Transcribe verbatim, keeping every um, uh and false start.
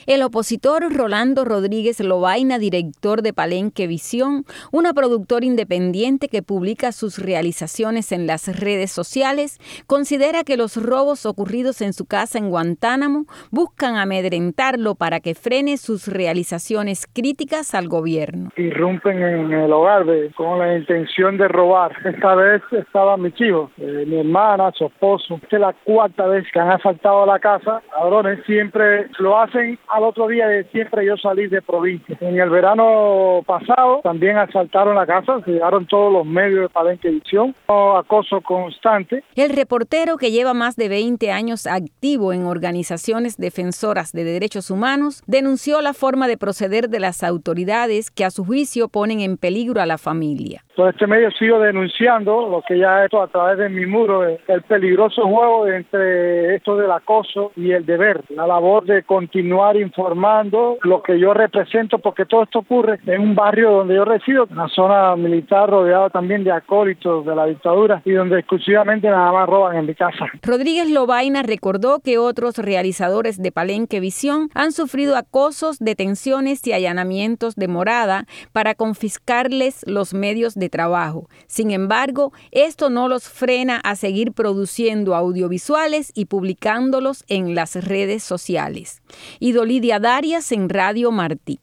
El opositor Rolando Rodríguez Lobaina, director de Palenque Visión, una productora independiente que publica sus realizaciones en las redes sociales, considera que los robos ocurridos en su casa en Guantánamo buscan amedrentarlo para que frene sus realizaciones críticas al gobierno. Irrumpen en el hogar de, con la intención de robar. Esta vez estaba mi chivo, eh, mi hermana, su esposo. Esta es la cuarta vez que han asaltado la casa. Ladrones siempre lo hacen al otro día de siempre yo salir de provincia. En el verano pasado también asaltaron la casa, se llegaron todos los medios de Palenque Visión, acoso constante. El reportero, que lleva más de veinte años activo en organizaciones defensoras de derechos humanos, denunció la forma de proceder de las autoridades que a su juicio ponen en peligro a la familia. Por este medio sigo denunciando lo que ya he hecho a través de mi muro, el peligroso juego entre esto del acoso y el deber, la labor de continuar informando lo que yo represento, porque todo esto ocurre en un barrio donde yo resido, una zona militar rodeada también de acólitos de la dictadura y donde exclusivamente nada más roban en mi casa. Rodríguez Lobaina recordó que otros realizadores de Palenque Visión han sufrido acosos, detenciones y allanamientos de morada para confiscarles los medios de trabajo. Sin embargo, esto no los frena a seguir produciendo audiovisuales y publicándolos en las redes sociales. Idolidia Darias en Radio Martí.